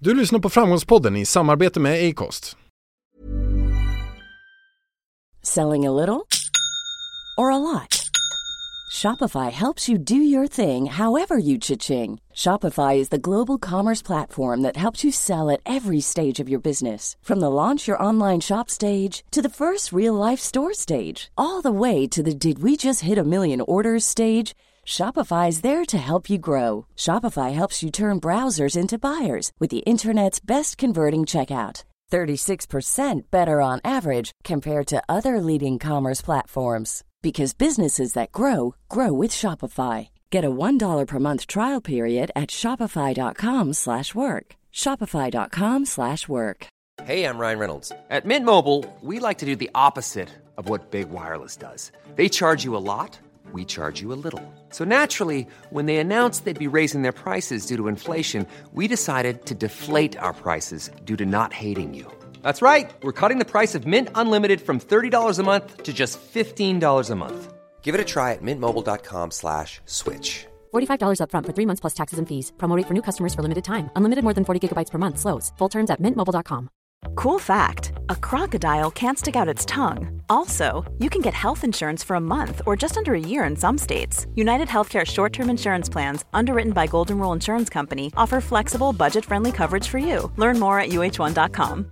Du lyssnar på Framgångspodden i samarbete med Acast. Selling a little or a lot? Shopify helps you do your thing however you cha-ching. Shopify is the global commerce platform that helps you sell at every stage of your business. From the launch your online shop stage to the first real-life store stage, all the way to the did we just hit a million orders stage. Shopify is there to help you grow. Shopify helps you turn browsers into buyers with the internet's best converting checkout. 36% better on average compared to other leading commerce platforms. Because businesses that grow, grow with Shopify. Get a $1 per month trial period at shopify.com/work. Shopify.com/work. Hey, I'm Ryan Reynolds. At Mint Mobile, we like to do the opposite of what Big Wireless does. They charge you a lot, we charge you a little. So naturally, when they announced they'd be raising their prices due to inflation, we decided to deflate our prices due to not hating you. That's right. We're cutting the price of Mint Unlimited from $30 a month to just $15 a month. Give it a try at mintmobile.com/switch. $45 up front for 3 months plus taxes and fees. Promo rate for new customers for limited time. Unlimited more than 40 gigabytes per month slows. Full terms at mintmobile.com. Cool fact, a crocodile can't stick out its tongue. Also, you can get health insurance for a month or just under a year in some states. United Healthcare short-term insurance plans, underwritten by Golden Rule Insurance Company, offer flexible, budget-friendly coverage for you. Learn more at uh1.com.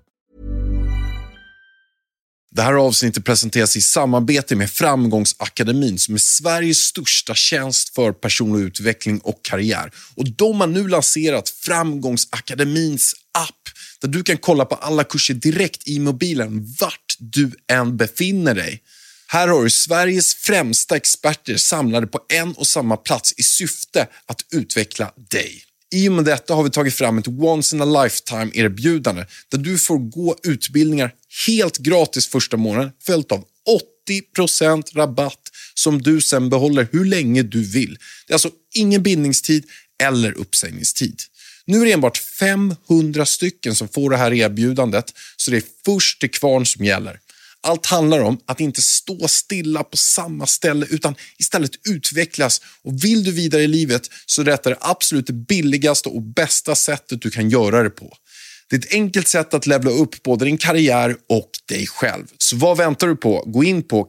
Det här avsnittet presenteras i samarbete med Framgångsakademin som är Sveriges största tjänst för personlig utveckling och karriär. Och de har nu lanserat Framgångsakademins app där du kan kolla på alla kurser direkt i mobilen vart du än befinner dig. Här har du Sveriges främsta experter samlade på en och samma plats i syfte att utveckla dig. I och med detta har vi tagit fram ett once in a lifetime erbjudande där du får gå utbildningar helt gratis första månaden följt av 80% rabatt som du sen behåller hur länge du vill. Det är alltså ingen bindningstid eller uppsägningstid. Nu är det enbart 500 stycken som får det här erbjudandet, så det är först till kvarn som gäller. Allt handlar om att inte stå stilla på samma ställe utan istället utvecklas, och vill du vidare i livet så är detta det absolut det billigaste och bästa sättet du kan göra det på. Det är ett enkelt sätt att levla upp både din karriär och dig själv. Så vad väntar du på? Gå in på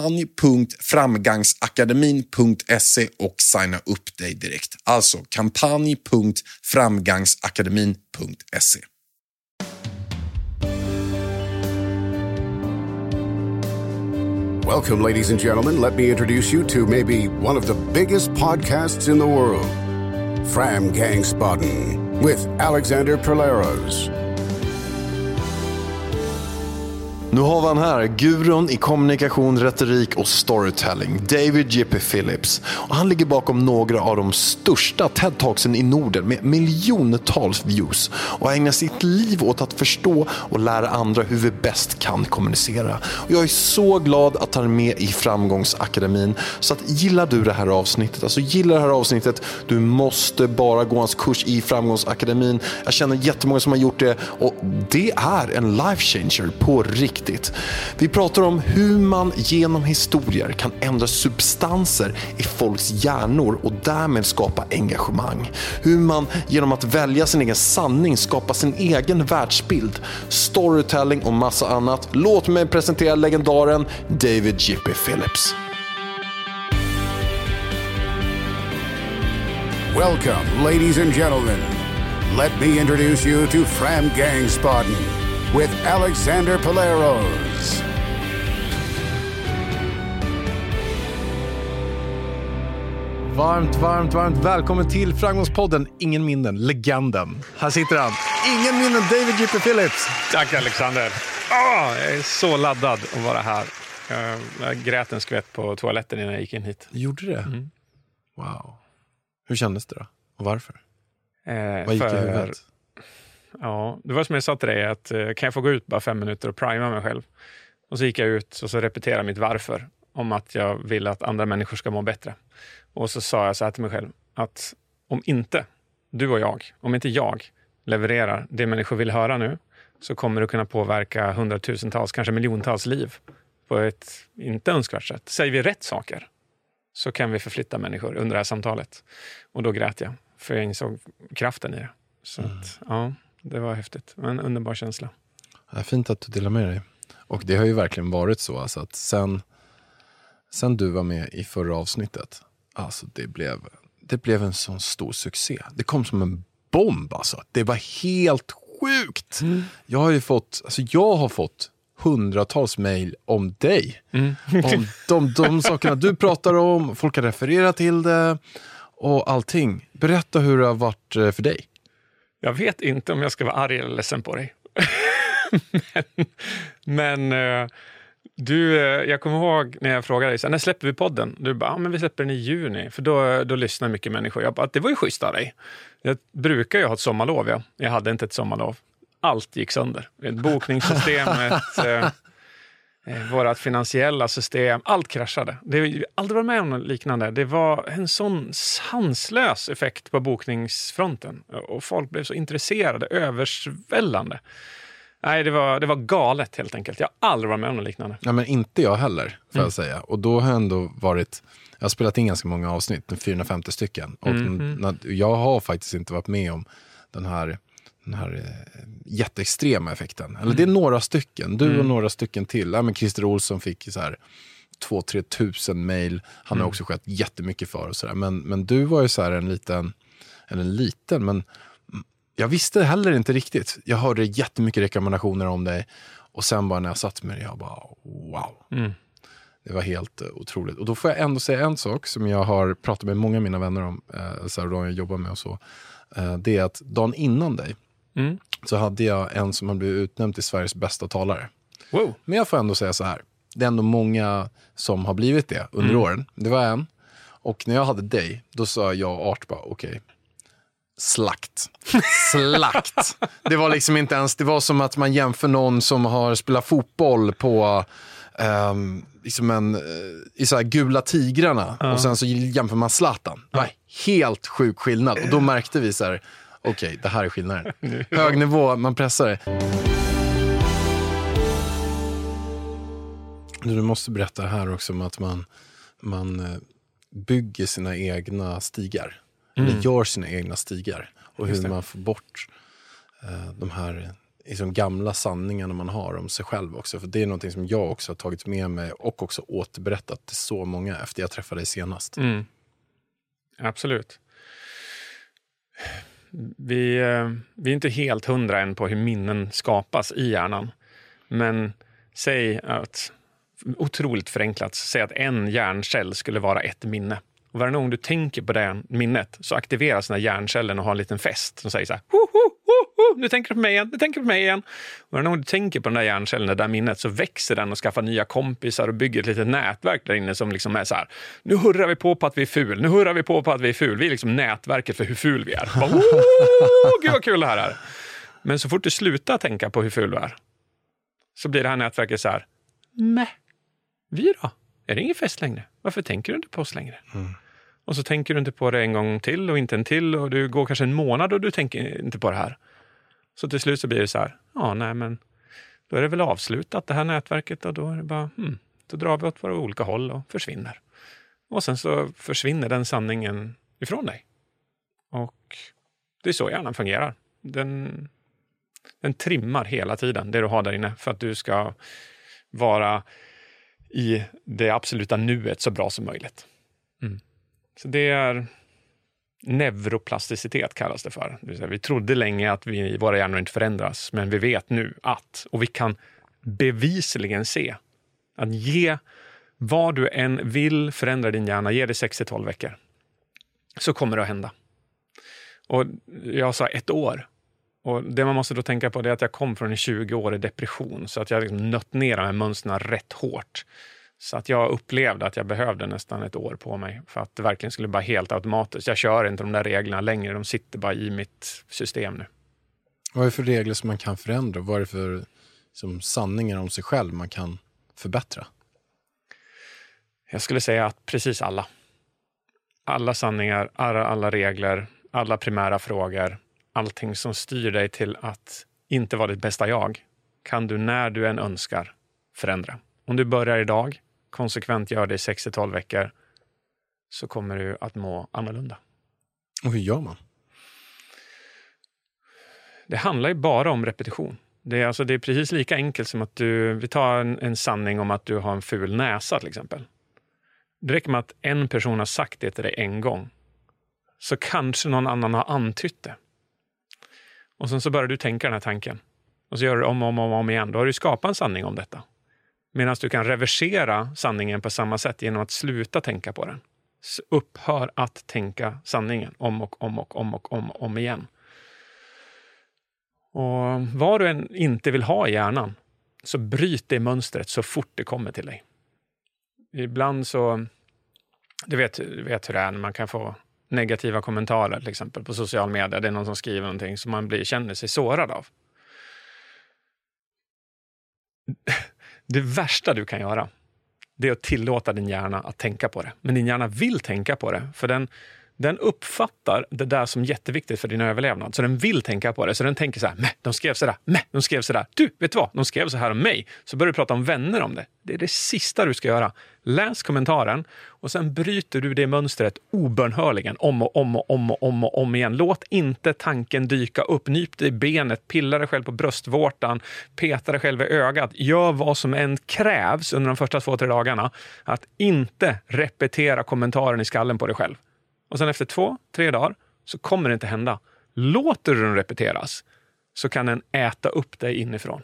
kampanj.framgangsakademin.se och signa upp dig direkt. Alltså kampanj.framgangsakademin.se. Welcome, ladies and gentlemen. Let me introduce you to maybe one of the biggest podcasts in the world, Framgångsspodden, with Alexander Perleros. Nu har vi han här, gurun i kommunikation, retorik och storytelling, David J.P. Phillips. Och han ligger bakom några av de största TED-talksen i Norden med miljontals views. Och ägnar sitt liv åt att förstå och lära andra hur vi bäst kan kommunicera. Och jag är så glad att han är med i Framgångsakademin. Så att gillar du det här avsnittet, du måste bara gå hans kurs i Framgångsakademin. Jag känner jättemånga som har gjort det, och det är en life changer på riktigt. Vi pratar om hur man genom historier kan ändra substanser i folks hjärnor och därmed skapa engagemang. Hur man genom att välja sin egen sanning skapar sin egen världsbild, storytelling och massa annat. Låt mig presentera legendaren David J.P. Phillips. Welcome, ladies and gentlemen. Let me introduce you to Framgångsspodden with Alexander Perleros. Varmt välkommen till Framgångspodden. Ingen mindre än legenden. Här sitter han. Ingen mindre än David J.P. Phillips. Tack Alexander. Jag är så laddad att vara här. Jag grät en skvätt på toaletten innan jag gick in hit. Gjorde det? Mm. Wow. Hur kändes det då? Och varför? Vad gick i huvudet? Ja, det var som jag sa till dig, att kan jag få gå ut bara 5 minuter och prima mig själv? Och så gick jag ut och så repeterade mitt varför. Om att jag vill att andra människor ska må bättre. Och så sa jag så här till mig själv, att om inte du och jag, om inte jag levererar det människor vill höra nu, så kommer det kunna påverka hundratusentals, kanske miljontals liv på ett inte önskvärt sätt. Säger vi rätt saker så kan vi förflytta människor under det här samtalet. Och då grät jag, för jag insåg kraften i det. Så att, ja. Det var häftigt. En underbar känsla. Det är fint att du delar med dig. Och det har ju verkligen varit så alltså att sen du var med i förra avsnittet, alltså det blev en sån stor succé. Det kom som en bomb alltså. Det var helt sjukt. Jag har fått hundratals mejl om dig. Om de sakerna du pratar om, folk har refererat till det och allting. Berätta hur det har varit för dig. Jag vet inte om jag ska vara arg eller ledsen på dig. men jag kommer ihåg när jag frågade dig så här, när släpper vi podden? Du bara, men vi släpper den i juni, för då lyssnar mycket människor. Jag bara, det var ju schysst av dig. Jag brukar ju ha ett sommarlov, ja. Jag hade inte ett sommarlov. Allt gick sönder. Ett bokningssystem, vårat finansiella system, allt kraschade. Det har aldrig varit med om något liknande. Det var en sån sanslös effekt på bokningsfronten. Och folk blev så intresserade, översvällande. Nej, det var galet helt enkelt. Jag har aldrig varit med om något liknande. Ja, men inte jag heller, får jag säga. Och då har jag ändå varit... Jag har spelat in ganska många avsnitt, 450 stycken. Och jag har faktiskt inte varit med om den här jätteextrema effekten. Eller det är några stycken. Du och några stycken till. Ja, men Christer Olsson fick så här 2-3 tusen mejl. Han har också skett jättemycket för och sådär. Men du var ju så här en liten, men jag visste heller inte riktigt. Jag hörde jättemycket rekommendationer om dig. Och sen bara när jag satt med det, jag bara wow. Det var helt otroligt. Och då får jag ändå säga en sak som jag har pratat med många av mina vänner om. Så här, de jag jobbar med och så. Det är att dagen innan dig så hade jag en som har blivit utnämnd till Sveriges bästa talare. Wow. Men jag får ändå säga så här. Det är ändå många som har blivit det under åren. Det var en. Och när jag hade dig, då sa jag och Art bara, okej. Slakt. Det var liksom inte ens, det var som att man jämför någon som har spelat fotboll på liksom i så här Gula Tigrarna och sen så jämför man Zlatan. Det var helt sjuk skillnad och då märkte vi så här, okej, det här är skillnaden. Hög nivå, man pressar det. Du måste berätta här också om att man bygger sina egna stigar. Eller gör sina egna stigar. Och hur man får bort de här liksom gamla sanningarna man har om sig själv också. För det är någonting som jag också har tagit med mig och också återberättat till så många efter jag träffade dig senast. Absolut. Vi är inte helt 100 än på hur minnen skapas i hjärnan. Men säg att, otroligt förenklat, säg att en hjärncell skulle vara ett minne. Och varje gång du tänker på det minnet så aktiveras den här hjärncellen och har en liten fest som säger så här, nu tänker du på mig igen. Och varje gång du tänker på den där hjärncellen, det där minnet, så växer den och skaffar nya kompisar och bygger ett litet nätverk där inne som liksom är så här, nu hurrar vi på att vi är ful, vi är liksom nätverket för hur ful vi är. Bara, gud vad kul det här är. Men så fort du slutar tänka på hur ful du är så blir det här nätverket så här, vi då? Är det ingen fest längre? Varför tänker du inte på oss längre? Och så tänker du inte på det en gång till och inte en till. Och du går kanske en månad och du tänker inte på det här. Så till slut så blir det så här. Men då är det väl avslutat det här nätverket. Och då är det bara, då drar vi åt våra olika håll och försvinner. Och sen så försvinner den sanningen ifrån dig. Och det är så hjärnan fungerar. Den trimmar hela tiden det du har där inne. För att du ska vara i det absoluta nuet så bra som möjligt. Så det är neuroplasticitet kallas det för. Vi trodde länge att våra hjärnor inte förändras, men vi vet nu att, och vi kan bevisligen se att vad du än vill förändra din hjärna, ge det 6-12 veckor, så kommer det att hända. Och jag sa 1 år. Och det man måste då tänka på är att jag kom från en 20-årig depression, så att jag liksom nött ner de här mönstren rätt hårt. Så att jag upplevde att jag behövde nästan 1 år på mig för att det verkligen skulle bara helt automatiskt. Jag kör inte de där reglerna längre, de sitter bara i mitt system nu. Vad är det för regler som man kan förändra? Vad är det för som sanningar om sig själv man kan förbättra? Jag skulle säga att precis alla. Alla sanningar, alla regler, alla primära frågor, allting som styr dig till att inte vara ditt bästa jag, kan du när du än önskar förändra. Om du börjar idag, konsekvent gör det i 6-12 veckor, så kommer du att må annorlunda. Och hur gör man? Det handlar ju bara om repetition. Det är precis lika enkelt som att vi tar en sanning om att du har en ful näsa till exempel. Det räcker med att en person har sagt det till dig en gång. Så kanske någon annan har antytt det. Och sen så börjar du tänka den här tanken. Och så gör du om igen. Då har du skapat en sanning om detta. Medan du kan reversera sanningen på samma sätt genom att sluta tänka på den. Så upphör att tänka sanningen om igen. Och vad du än inte vill ha i hjärnan, så bryt det mönstret så fort det kommer till dig. Ibland så, du vet hur det är när man kan få negativa kommentarer till exempel på social media. Det är någon som skriver någonting som man känner sig sårad av. Det värsta du kan göra, det är att tillåta din hjärna att tänka på det. Men din hjärna vill tänka på det, för den uppfattar det där som jätteviktigt för din överlevnad. Så den vill tänka på det. Så den tänker så här, de skrev så där. Du, vet du vad? De skrev så här om mig. Så börjar du prata om vänner om det. Det är det sista du ska göra. Läs kommentaren och sen bryter du det mönstret obönhörligen om igen. Låt inte tanken dyka upp. Nyp dig i benet, pilla dig själv på bröstvårtan, peta dig själv i ögat. Gör vad som än krävs under de första 2-3 dagarna. Att inte repetera kommentaren i skallen på dig själv. Och sen efter 2-3 dagar så kommer det inte hända. Låter den repeteras så kan den äta upp dig inifrån.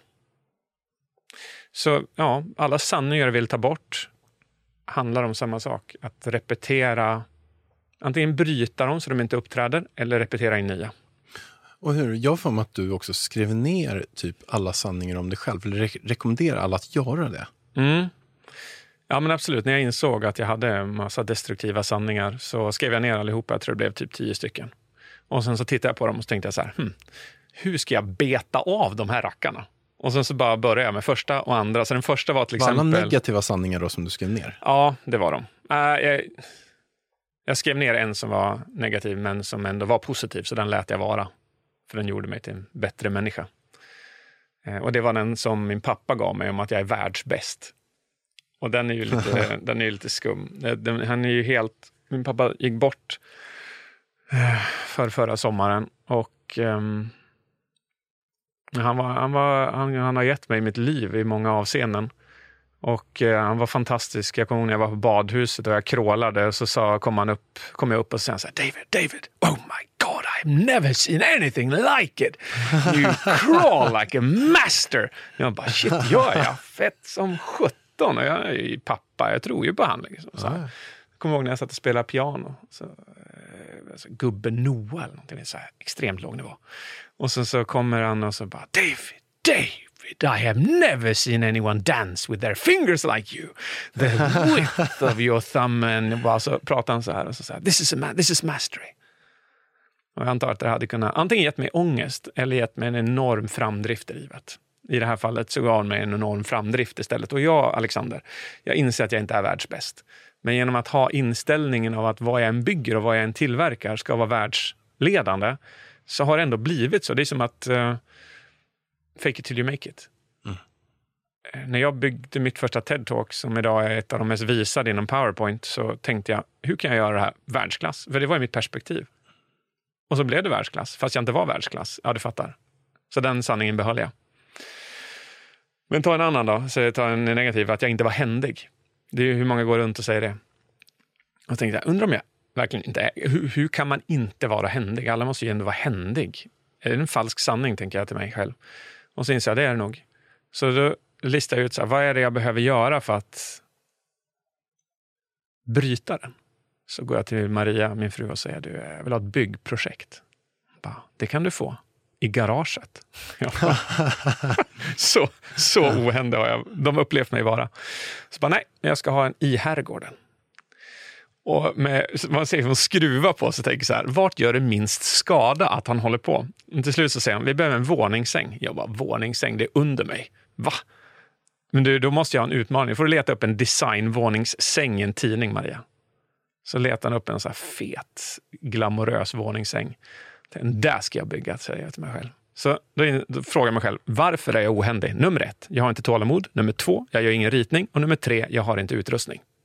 Så ja, alla sanningar vill ta bort handlar om samma sak. Att repetera, antingen bryta dem så de inte uppträder eller repetera in nya. Och jag får med att du också skrev ner typ alla sanningar om dig själv. Eller rekommenderar alla att göra det? Ja men absolut, när jag insåg att jag hade en massa destruktiva sanningar så skrev jag ner allihopa, jag tror det blev typ 10 stycken. Och sen så tittade jag på dem och så tänkte jag så här, hur ska jag beta av de här rackarna? Och sen så bara började jag med första och andra. Så den första var till exempel... Var alla negativa sanningar då som du skrev ner? Ja, det var de. Jag skrev ner en som var negativ men som ändå var positiv, så den lät jag vara. För den gjorde mig till en bättre människa. Och det var den som min pappa gav mig om att jag är världsbäst. Och den är ju lite, den är lite skum. Han är ju helt... Min pappa gick bort förra sommaren. Och han har gett mig mitt liv i många avseenden. Och han var fantastisk. Jag kommer ihåg när jag var på badhuset och jag krålade. Och så kom jag upp och sa så här, David, oh my God, I've never seen anything like it. You crawl like a master. Jag bara, shit, gör jag fett som 17. Och jag är ju pappa, jag tror ju på han liksom. Så jag kommer ihåg när jag satt och spelade piano. Så gubben Noah eller någonting, så här extremt låg nivå. Och så kommer han och så bara, David, I have never seen anyone dance with their fingers like you. The width of your thumb. And så pratar han så här och så säger, this is mastery. Och jag antar att det hade kunnat antingen gett mig ångest eller gett mig en enorm framdrift i livet. I det här fallet så gav han mig en enorm framdrift istället. Och jag, Alexander, jag inser att jag inte är världsbäst. Men genom att ha inställningen av att vad jag än bygger och vad jag än tillverkar ska vara världsledande, så har det ändå blivit så. Det är som att fake it till you make it. När jag byggde mitt första TED-talk, som idag är ett av de mest visade inom PowerPoint, så tänkte jag, hur kan jag göra det här världsklass? För det var ju mitt perspektiv. Och så blev det världsklass, fast jag inte var världsklass. Ja, du fattar. Så den sanningen behöll jag. Men ta en annan då, så ta en negativ, att jag inte var händig. Det är ju hur många går runt och säger det. Och tänkte jag, undrar om jag verkligen inte är. Hur kan man inte vara händig? Alla måste ju ändå vara händig. Är det en falsk sanning, tänker jag till mig själv. Och så inser jag, det är det nog. Så då listar jag ut så här, vad är det jag behöver göra för att bryta den? Så går jag till Maria, min fru, och säger, jag vill ha ett byggprojekt. Bara, det kan du få. I garaget. så ohändig har de upplevt mig vara. Så bara, nej, jag ska ha en i herrgården. Och man ser hon skruva på, så tänker så här, vart gör det minst skada att han håller på? Och till slut så säger han, vi behöver en våningssäng. Jag bara, våningssäng, det är under mig. Va? Men då måste jag ha en utmaning. Får du leta upp en designvåningssäng i en tidning, Maria? Så letar han upp en så här fet, glamorös våningssäng. Den där ska jag bygga, säger jag till mig själv. Så då frågar jag mig själv, varför är jag ohändig? Nummer 1, jag har inte tålamod. Nummer 2, jag gör ingen ritning. Och nummer 3, jag har inte utrustning.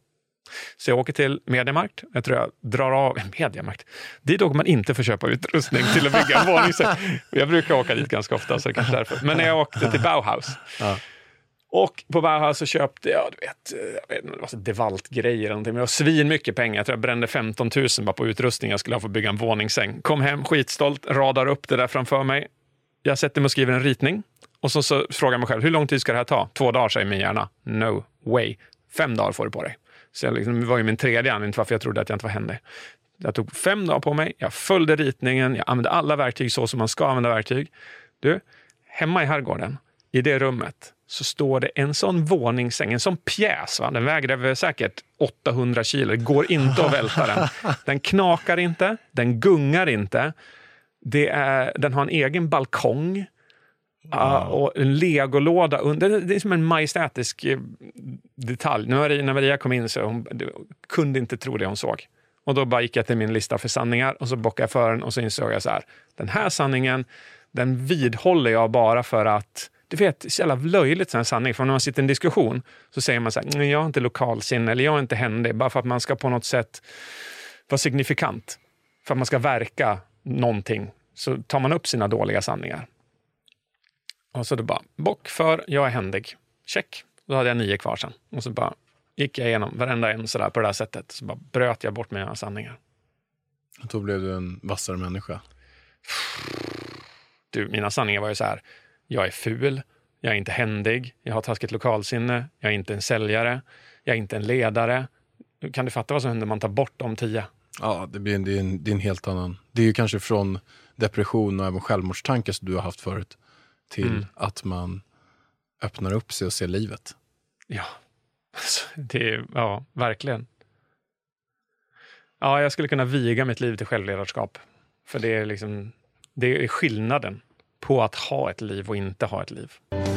Så jag åker till Mediamarkt. Jag tror jag drar av Mediamarkt. Dit åker man inte för att köpa utrustning till att bygga en våningssäng. Jag brukar åka dit ganska ofta, så det kanske därför. Men när jag åkte till Bauhaus. Ja. Och på Bauhaus så köpte jag, jag vet inte, det var så Devalt-grejer eller någonting. Men jag har svin mycket pengar. Jag tror jag brände 15 000 bara på utrustning. Jag skulle ha fått bygga en våningssäng. Kom hem skitstolt, radar upp det där framför mig. Jag sätter mig och skriver en ritning. Och så frågar jag mig själv, hur lång tid ska det här ta? 2 dagar, säger min hjärna. No way. 5 dagar får du på dig. Så det var ju min tredje anledning till varför jag trodde att jag inte var händig. Jag tog 5 dagar på mig. Jag följde ritningen. Jag använde alla verktyg så som man ska använda verktyg. Du, hemma i herrgården, i det rummet, så står det en sån våningssäng, en sån pjäs. Va? Den väger säkert 800 kilo. Det går inte att välta den. Den knakar inte. Den gungar inte. Den har en egen balkong. Och en legolåda under. Det är som en majestätisk detalj. När Maria kom in så hon kunde inte tro det hon såg. Och då bara gick jag till min lista för sanningar och så bockade jag för den och så insåg jag så här. Den här sanningen, den vidhåller jag bara för att, du vet, det är så jävla löjligt sån här sanning. För när man sitter i en diskussion så säger man så här, jag är inte lokalsinne eller jag är inte händig. Bara för att man ska på något sätt vara signifikant. För att man ska verka någonting så tar man upp sina dåliga sanningar. Och så då bara, bock för, jag är händig. Check. Då hade jag 9 kvar sen. Och så bara gick jag igenom varenda en sådär på det här sättet. Så bara bröt jag bort mina sanningar. Och då blev du en vassare människa. Du, mina sanningar var ju så här. Jag är ful. Jag är inte händig. Jag har taskigt lokalsinne. Jag är inte en säljare. Jag är inte en ledare. Kan du fatta vad som händer om man tar bort de 10? Ja, det är en helt annan. Det är ju kanske från depression och även självmordstankar som du har haft förut. Till att man öppnar upp sig och ser livet. Ja, ja, verkligen. Ja, jag skulle kunna viga mitt liv till självledarskap. För det är liksom, det är skillnaden på att ha ett liv och inte ha ett liv.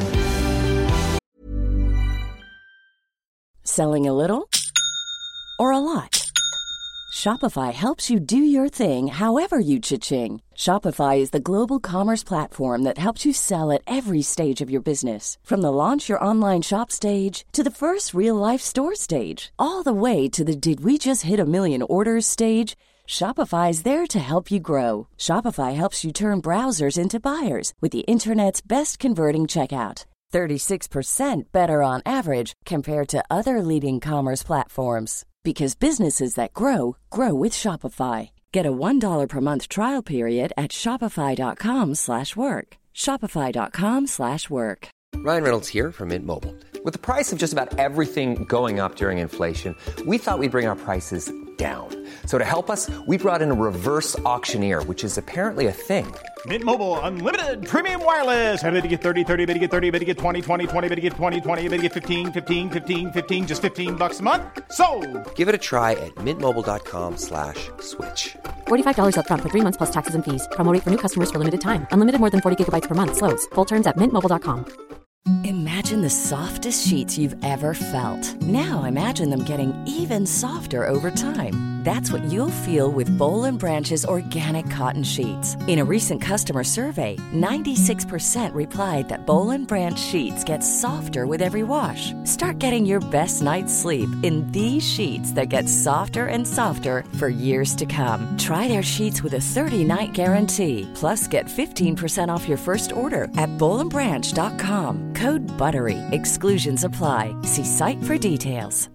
Selling a little or a lot? Shopify helps you do your thing however you cha-ching. Shopify is the global commerce platform that helps you sell at every stage of your business. From the launch your online shop stage to the first real-life store stage, all the way to the did we just hit a million orders stage. Shopify is there to help you grow. Shopify helps you turn browsers into buyers with the internet's best converting checkout. 36% better on average compared to other leading commerce platforms. Because businesses that grow, grow with Shopify. Get a $1 per month trial period at shopify.com/work. Shopify.com/work. Ryan Reynolds here from Mint Mobile. With the price of just about everything going up during inflation, we thought we'd bring our prices down. So to help us, we brought in a reverse auctioneer, which is apparently a thing. Mint Mobile Unlimited Premium Wireless. How to get 30, 30, bit to get 30, bit to get 20, 20, 20, bit to get 20, 20, bit to get 15, 15, 15, 15, just $15 a month? Sold! Give it a try at mintmobile.com/switch. $45 up front for 3 months plus taxes and fees. Promo rate for new customers for limited time. Unlimited more than 40 gigabytes per month. Slows full terms at mintmobile.com. Imagine the softest sheets you've ever felt. Now imagine them getting even softer over time. That's what you'll feel with Boll & Branch's organic cotton sheets. In a recent customer survey, 96% replied that Boll & Branch sheets get softer with every wash. Start getting your best night's sleep in these sheets that get softer and softer for years to come. Try their sheets with a 30-night guarantee. Plus, get 15% off your first order at bollandbranch.com. Code BUTTERY. Exclusions apply. See site for details.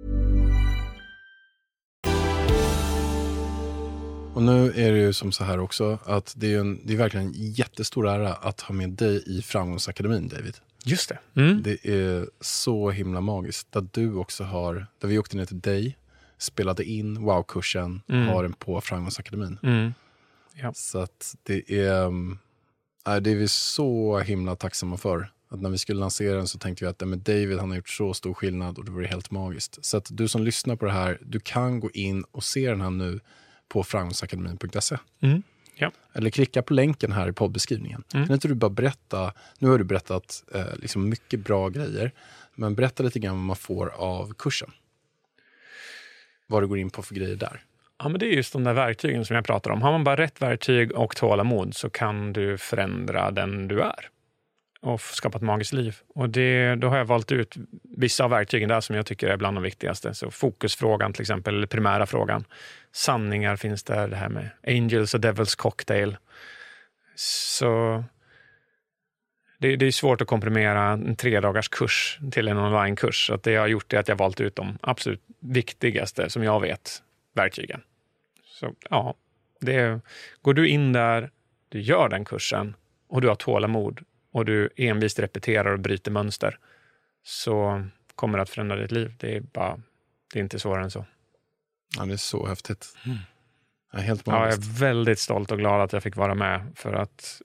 Och nu är det ju som så här också att det är verkligen en jättestor ära att ha med dig i Framgångsakademin, David. Just det. Det är så himla magiskt. Där du också har, där vi åkte ner till dig, spelade in wow-kursen, har den på Framgångsakademin. Ja. Så att det är vi så himla tacksamma för. Att när vi skulle lansera den så tänkte vi att men David, han har gjort så stor skillnad och det var helt magiskt. Så att du som lyssnar på det här, du kan gå in och se den här nu på framgångsakademin.se. Ja. Eller klicka på länken här i poddbeskrivningen. Kan inte du bara berätta, nu har du berättat liksom mycket bra grejer, men berätta lite grann vad man får av kursen. Vad du går in på för grejer där. Ja, men det är just de där verktygen som jag pratar om. Har man bara rätt verktyg och tålamod så kan du förändra den du är. och skapa ett magiskt liv. Och då har jag valt ut vissa av verktygen där som jag tycker är bland de viktigaste. Så fokusfrågan till exempel, eller primära frågan. Sanningar finns där, det här med Angels och Devils Cocktail. Så det är svårt att komprimera en 3-dagars kurs till en online-kurs. Så att det jag har gjort är att jag valt ut de absolut viktigaste som jag vet verktygen. Så ja, går du in där, du gör den kursen och du har tålamod och du envist repeterar och bryter mönster, så kommer det att förändra ditt liv. Det är inte svårare än så. Ja, det är så häftigt. Jag är helt jag är väldigt stolt och glad att jag fick vara med, för att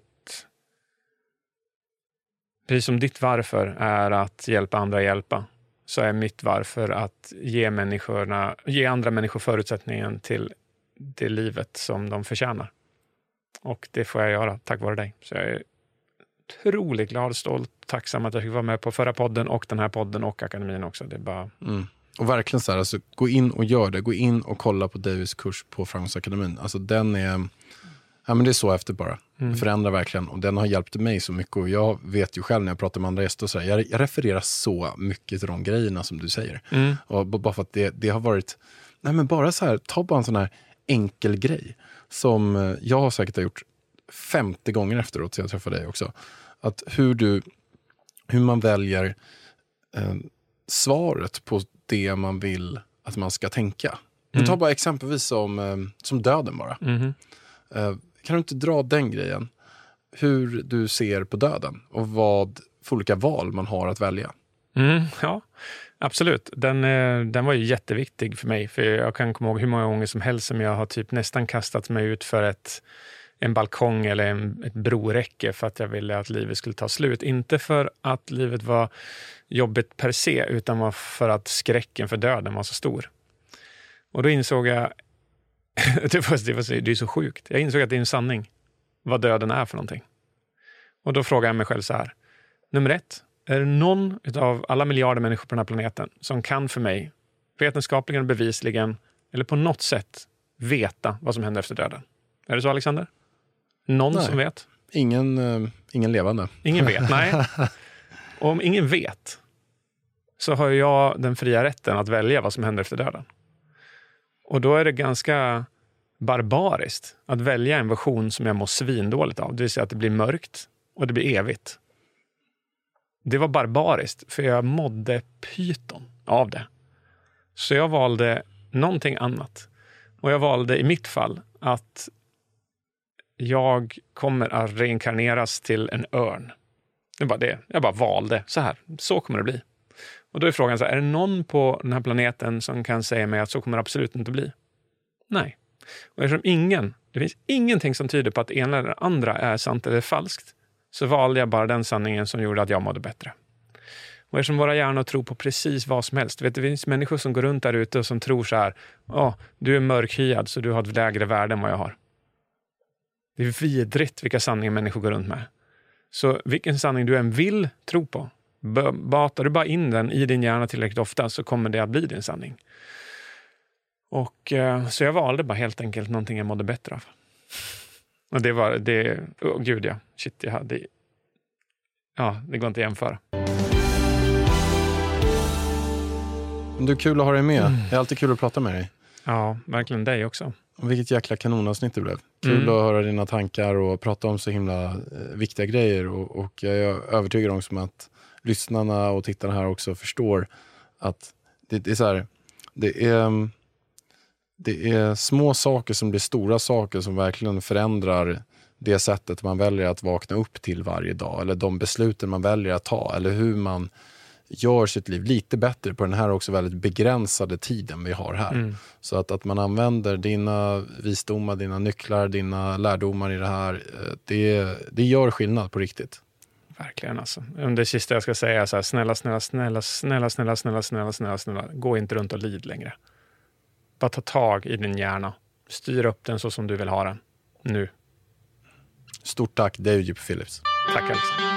precis som ditt varför är att hjälpa andra hjälpa, så är mitt varför att ge andra människor förutsättningen till det livet som de förtjänar. Och det får jag göra tack vare dig. Så jag är otroligt glad, stolt, tacksam att jag fick vara med på förra podden och den här podden och akademin också. Det är bara... Och verkligen så här, alltså, gå in och gör det. Gå in och kolla på Davids kurs på Framgångsakademin. Alltså den är... Ja, men det är så efter bara. Det förändrar verkligen. Och den har hjälpt mig så mycket. Och jag vet ju själv när jag pratar med andra gäster och så här, jag refererar så mycket till de grejerna som du säger. Och bara för att det har varit... Nej, men bara så här, ta bara en sån här enkel grej. Som jag har säkert gjort 50 gånger efteråt så jag träffade dig också. Att hur man väljer svaret på det man vill att man ska tänka. Ta bara exempelvis som döden bara. Kan du inte dra den grejen? Hur du ser på döden och vad för olika val man har att välja. Ja, absolut. Den var ju jätteviktig för mig. För jag kan komma ihåg hur många gånger som helst som jag har typ nästan kastat mig ut för en balkong eller ett broräcke för att jag ville att livet skulle ta slut. Inte för att livet var jobbigt per se, utan för att skräcken för döden var så stor. Och då insåg jag, det är så sjukt. Jag insåg att det är en sanning vad döden är för någonting. Och då frågade jag mig själv så här. Nummer 1, är det någon av alla miljarder människor på den här planeten som kan för mig vetenskapligen och bevisligen eller på något sätt veta vad som händer efter döden? Är det så, Alexander? Någon som vet? Ingen levande. Ingen vet, nej. Och om ingen vet så har jag den fria rätten att välja vad som händer efter döden. Och då är det ganska barbariskt att välja en version som jag mår svindåligt av. Det vill säga att det blir mörkt och det blir evigt. Det var barbariskt, för jag mådde pyton av det. Så jag valde någonting annat. Och jag valde i mitt fall att jag kommer att reinkarneras till en örn. Det var det. Jag bara valde så här. Så kommer det bli. Och då är frågan så här, är det någon på den här planeten som kan säga mig att så kommer det absolut inte bli? Nej. Och eftersom det finns ingenting som tyder på att en eller andra är sant eller falskt, så valde jag bara den sanningen som gjorde att jag mådde bättre. Och eftersom våra hjärnor tror på precis vad som helst. Det finns människor som går runt där ute och som tror så här, du är mörkhyad så du har ett lägre värde än vad jag har. Det är vidrigt vilka sanningar människor går runt med. Så vilken sanning du än vill tro på, batar du bara in den i din hjärna tillräckligt ofta, så kommer det att bli din sanning. Och så jag valde bara helt enkelt någonting jag mådde bättre av. Och det går inte att jämföra. Du är kul att ha dig med. Det är alltid kul att prata med dig. Ja, verkligen dig också. Och vilket jäkla kanonavsnitt det blev. Kul att höra dina tankar och prata om så himla viktiga grejer. Och jag är övertygad om att lyssnarna och tittarna här också förstår att det är så här, det är små saker som blir stora saker som verkligen förändrar det sättet man väljer att vakna upp till varje dag. Eller de besluten man väljer att ta. Eller hur man gör sitt liv lite bättre på den här också väldigt begränsade tiden vi har här. Så att man använder dina visdomar, dina nycklar, dina lärdomar i det här, det gör skillnad på riktigt. Verkligen alltså. Det sista jag ska säga är så här, snälla, gå inte runt och lid längre. Bara ta tag i din hjärna. Styr upp den så som du vill ha den. Nu. Stort tack, David J. Phillips. Tack Alexander.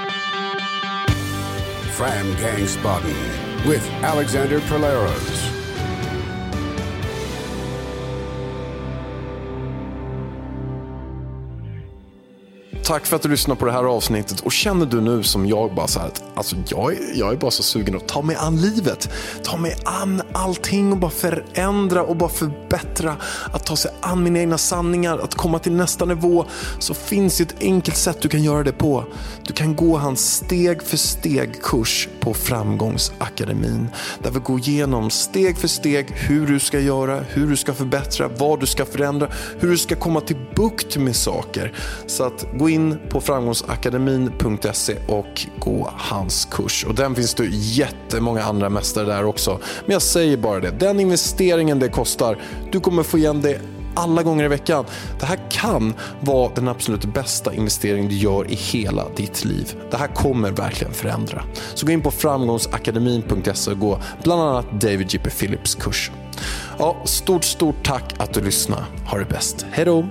Fram Gangsbotten with Alexander Polaros. Tack för att du lyssnar på det här avsnittet. Och känner du nu som jag bara så här att alltså jag är bara så sugen att ta mig an livet. Ta mig an allting och bara förändra och bara förbättra. Att ta sig an mina egna sanningar, att komma till nästa nivå. Så finns det ett enkelt sätt du kan göra det på. Du kan gå hans steg för steg kurs på Framgångsakademin. Där vi går igenom steg för steg hur du ska göra, hur du ska förbättra, vad du ska förändra, hur du ska komma till bukt med saker. Så att gå in på framgångsakademin.se och gå hans kurs. Och den finns det jättemånga andra mästare där också. Men jag säger bara det, den investeringen det kostar, du kommer få igen det alla gånger i veckan. Det här kan vara den absolut bästa investering du gör i hela ditt liv. Det här kommer verkligen förändra. Så gå in på framgångsakademin.se och gå bland annat David J.P. Phillips kurs. Ja, stort tack att du lyssnar. Ha det bäst. Hej då!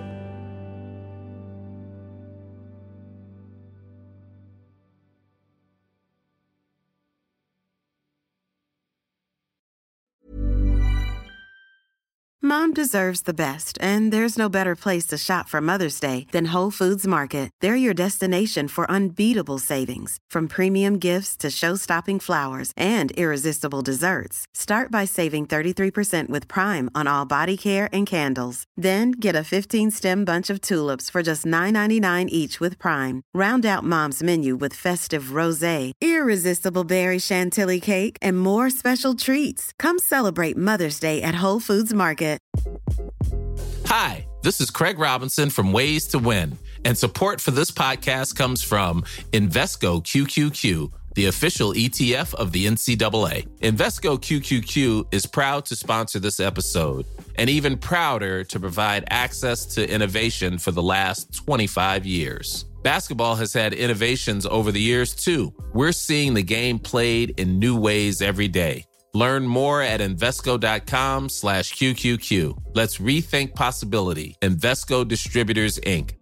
Mom deserves the best, and there's no better place to shop for Mother's Day than Whole Foods Market. They're your destination for unbeatable savings, from premium gifts to show-stopping flowers and irresistible desserts. Start by saving 33% with Prime on all body care and candles. Then get a 15-stem bunch of tulips for just $9.99 each with Prime. Round out Mom's menu with festive rosé, irresistible berry chantilly cake, and more special treats. Come celebrate Mother's Day at Whole Foods Market. Hi, this is Craig Robinson from Ways to Win, and support for this podcast comes from Invesco QQQ, the official ETF of the NCAA. Invesco QQQ is proud to sponsor this episode, and even prouder to provide access to innovation for the last 25 years. Basketball has had innovations over the years, too. We're seeing the game played in new ways every day. Learn more at Invesco.com/QQQ. Let's rethink possibility. Invesco Distributors, Inc.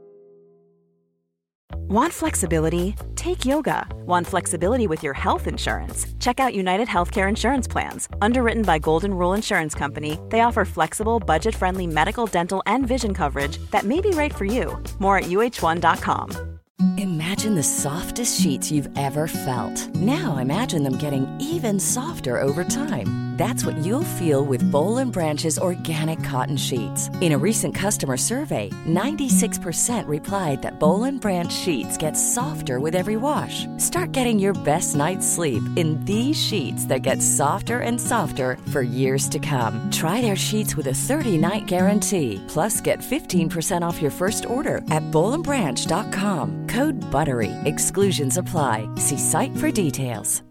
Want flexibility? Take yoga. Want flexibility with your health insurance? Check out United Healthcare Insurance Plans. Underwritten by Golden Rule Insurance Company, they offer flexible, budget-friendly medical, dental, and vision coverage that may be right for you. More at UH1.com. Imagine the softest sheets you've ever felt. Now imagine them getting even softer over time. That's what you'll feel with Boll & Branch's organic cotton sheets. In a recent customer survey, 96% replied that Boll & Branch sheets get softer with every wash. Start getting your best night's sleep in these sheets that get softer and softer for years to come. Try their sheets with a 30-night guarantee. Plus, get 15% off your first order at bollandbranch.com. Code BUTTERY. Exclusions apply. See site for details.